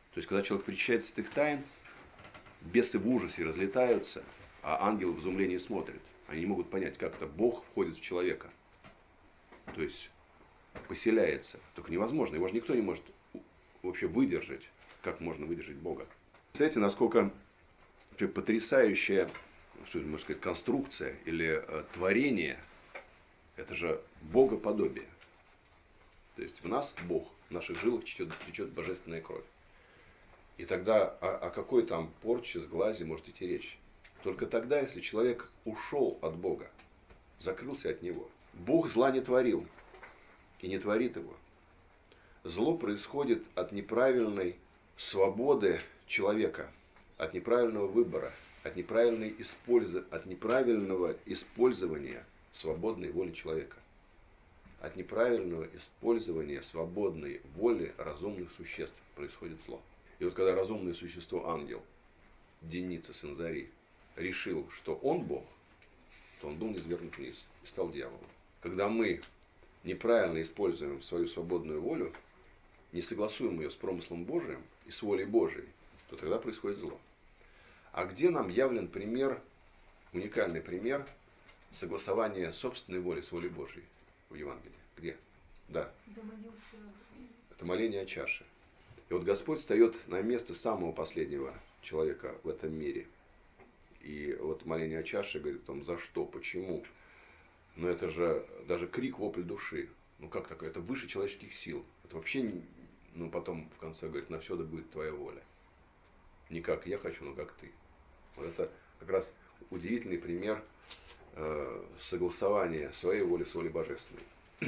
То есть, когда человек причащает святых тайн, бесы в ужасе разлетаются, а ангелы в изумлении смотрят. Они не могут понять, как это Бог входит в человека. То есть, поселяется. Только невозможно, его же никто не может вообще выдержать. Как можно выдержать Бога? Представляете, насколько потрясающая, что можно сказать, конструкция или э, творение, это же богоподобие. То есть в нас Бог, в наших жилах течет, течет божественная кровь. И тогда о, о какой там порче, сглазе может идти речь? Только тогда, если человек ушел от Бога, закрылся от Него. Бог зла не творил и не творит его. Зло происходит от неправильной свободы человека, от неправильного выбора, от, неправильной использ... от неправильного использования свободной воли человека, от неправильного использования свободной воли разумных существ происходит зло. И вот когда разумное существо ангел, Деница, сын Зари, решил, что он Бог, то он был низвергнут вниз и стал дьяволом. Когда мы неправильно используем свою свободную волю, не согласуем ее с промыслом Божиим и с волей Божией, то тогда происходит зло. А где нам явлен пример, уникальный пример согласования собственной воли с волей Божией в Евангелии? Где? Да. Это моление о чаше. И вот Господь встает на место самого последнего человека в этом мире. И вот моление о чаше говорит о том, за что, почему. Но это же даже крик, вопль души. Ну как такое? Это выше человеческих сил. Это вообще, ну потом в конце говорит, на все да будет твоя воля. Не как я хочу, но как ты. Вот это как раз удивительный пример э, согласования своей воли с волей божественной.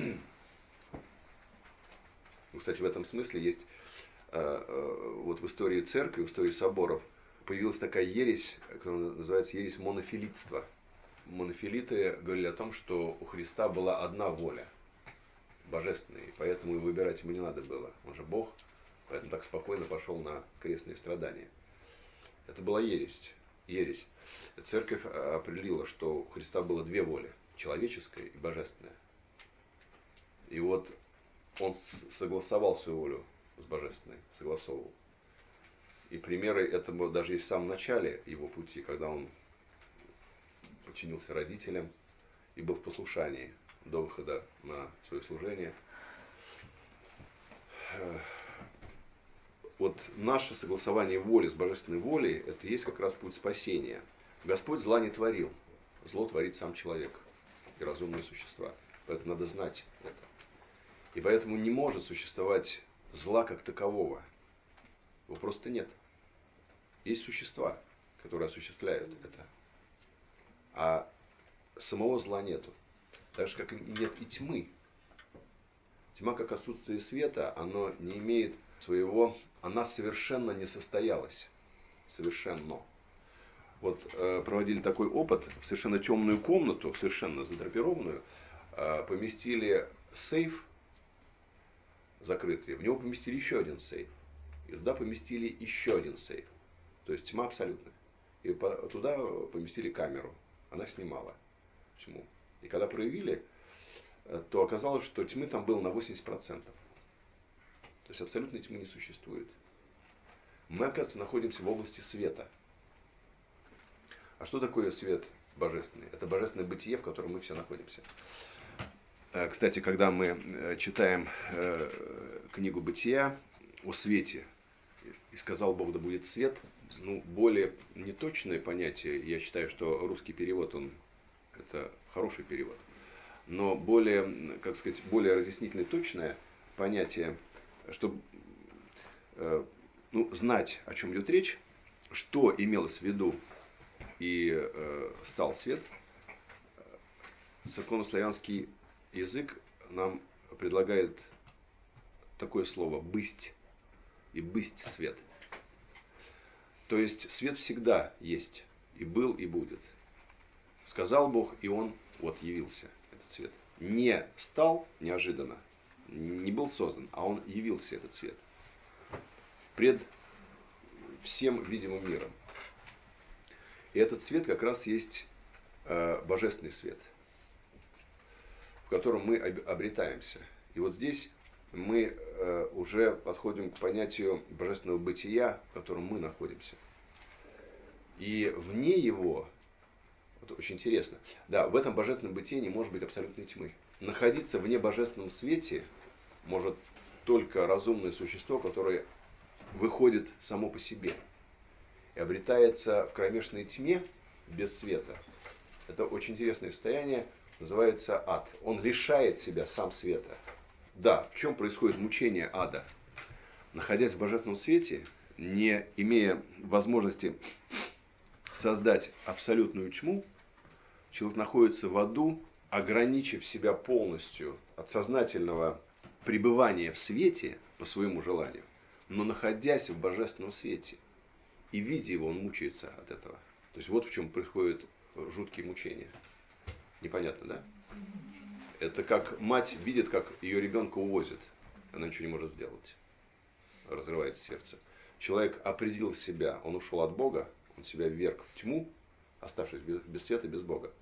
Кстати, в этом смысле есть э, э, вот в истории церкви, в истории соборов появилась такая ересь, которая называется ересь монофилитства. Монофилиты говорили о том, что у Христа была одна воля, божественная, и поэтому и выбирать ему не надо было. Он же Бог, поэтому так спокойно пошел на крестные страдания. Это была ересь. ересь. Церковь определила, что у Христа было две воли, человеческая и божественная. И вот он согласовал свою волю с божественной, согласовывал. И примеры этому даже есть в самом начале его пути, когда он подчинился родителям и был в послушании до выхода на свое служение. Вот наше согласование воли с божественной волей, это и есть как раз путь спасения. Господь зла не творил. Зло творит сам человек и разумные существа. Поэтому надо знать это. И поэтому не может существовать зла как такового. Его просто нет. Есть существа, которые осуществляют это. А самого зла нету. Так же, как и нет и тьмы. Тьма, как отсутствие света, оно не имеет своего... Она совершенно не состоялась. Совершенно. Вот э, проводили такой опыт, в совершенно темную комнату, совершенно задрапированную, э, поместили сейф закрытый, в него поместили еще один сейф. И туда поместили еще один сейф. То есть тьма абсолютная. И по, туда поместили камеру. Она снимала тьму. И когда проявили, то оказалось, что тьмы там было на восемьдесят процентов. То есть абсолютной тьмы не существует. Мы, оказывается, находимся в области света. А что такое свет божественный? Это божественное бытие, в котором мы все находимся. Кстати, когда мы читаем книгу Бытия о свете, и сказал Бог, да будет свет, ну, более неточное понятие, я считаю, что русский перевод, он, это хороший перевод, но более, как сказать, более разъяснительное, точное понятие, чтобы ну, знать, о чем идет речь, что имелось в виду и э, стал свет, церковнославянский язык нам предлагает такое слово «бысть» и «бысть свет». То есть свет всегда есть, и был, и будет. Сказал Бог, и он вот явился, этот свет. Не стал неожиданно, не был создан, а он явился, этот свет, пред всем видимым миром. И этот свет как раз есть э, божественный свет, в котором мы обретаемся. И вот здесь мы э, уже подходим к понятию божественного бытия, в котором мы находимся. И вне его, вот очень интересно, да, в этом божественном бытии не может быть абсолютной тьмы. Находиться вне божественном свете может только разумное существо, которое выходит само по себе и обретается в кромешной тьме без света. Это очень интересное состояние, называется ад. Он лишает себя сам света. Да, в чем происходит мучение ада? Находясь в божественном свете, не имея возможности создать абсолютную тьму, человек находится в аду, ограничив себя полностью от сознательного пребывания в свете по своему желанию, но находясь в божественном свете и видя его, он мучается от этого. То есть вот в чем происходят жуткие мучения. Непонятно, да? Это как мать видит, как ее ребенка увозят. Она ничего не может сделать. Разрывается сердце. Человек определил себя, он ушел от Бога, он себя вверг в тьму, оставшись без, без света, без Бога.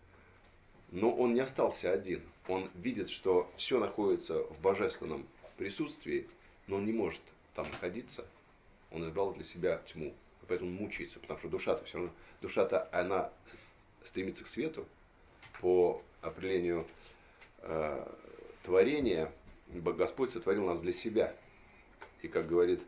Но он не остался один. Он видит, что все находится в божественном присутствии, но он не может там находиться. Он избрал для себя тьму. Поэтому он мучается, потому что душа-то все равно, душа-то она стремится к свету. По определению э, творения, Господь сотворил нас для себя. И как говорит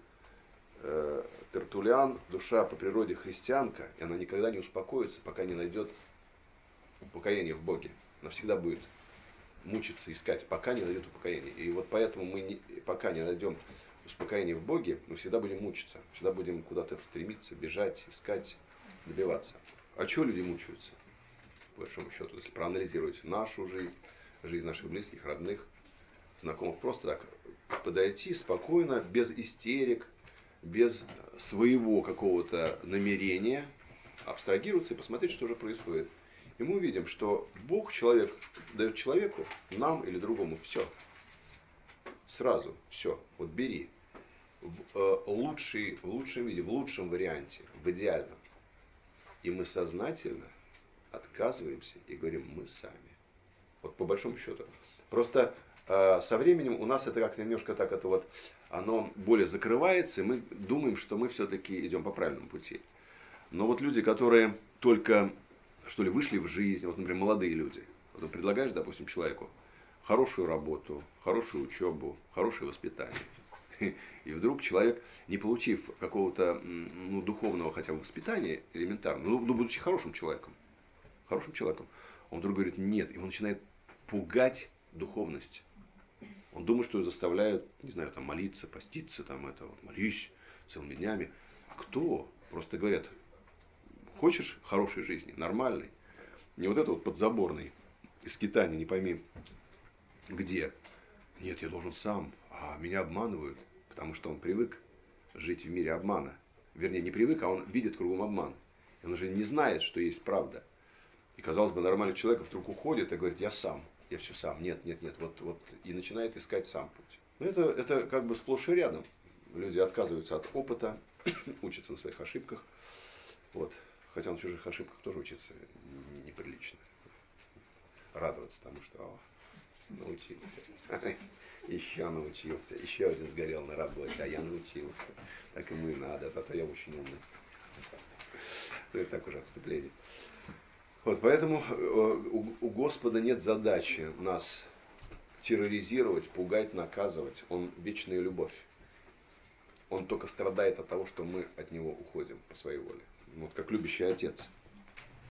э, Тертуллиан, душа по природе христианка, и она никогда не успокоится, пока не найдет упокоение в Боге. Она всегда будет мучиться, искать, пока не найдет упокоение. И вот поэтому мы, не, пока не найдем успокоение в Боге, мы всегда будем мучиться, всегда будем куда-то стремиться, бежать, искать, добиваться. А чего люди мучаются? По большому счету, если проанализировать нашу жизнь, жизнь наших близких, родных, знакомых, просто так подойти спокойно, без истерик, без своего какого-то намерения, абстрагироваться и посмотреть, что же происходит. И мы увидим, что Бог человек дает человеку, нам или другому, все. Сразу все. Вот бери. В, э, лучший, в лучшем виде, в лучшем варианте, в идеальном. И мы сознательно отказываемся и говорим, мы сами. Вот по большому счету. Просто э, со временем у нас это как-то немножко так, это вот, оно более закрывается, и мы думаем, что мы все-таки идем по правильному пути. Но вот люди, которые только, что ли, вышли в жизнь, вот, например, молодые люди, вот ты предлагаешь, допустим, человеку хорошую работу, хорошую учебу, хорошее воспитание. И вдруг человек, не получив какого-то ну, духовного хотя бы воспитания элементарного, ну, будучи хорошим человеком, хорошим человеком, он вдруг говорит нет, и он начинает пугать духовность. Он думает, что его заставляют, не знаю, там молиться, поститься, там это, вот, молись целыми днями. А кто? Просто говорят, хочешь хорошей жизни, нормальной, не вот это вот подзаборный, из скитания, не пойми где. Нет, я должен сам, а меня обманывают, потому что он привык жить в мире обмана. Вернее, не привык, а он видит кругом обман. И он уже не знает, что есть правда. И, казалось бы, нормальный человек вдруг уходит и говорит, я сам, я все сам, нет, нет, нет, вот, вот, и начинает искать сам путь. Но это, это как бы сплошь и рядом. Люди отказываются от опыта, учатся на своих ошибках. Вот. Хотя на чужих ошибках тоже учиться неприлично. Радоваться тому, что о, научился. Еще научился. Еще один сгорел на работе, а я научился. Так ему и надо, зато я очень умный. Это так уже отступление. Вот, поэтому у, у Господа нет задачи нас терроризировать, пугать, наказывать. Он вечная любовь. Он только страдает от того, что мы от него уходим по своей воле. Вот как любящий отец.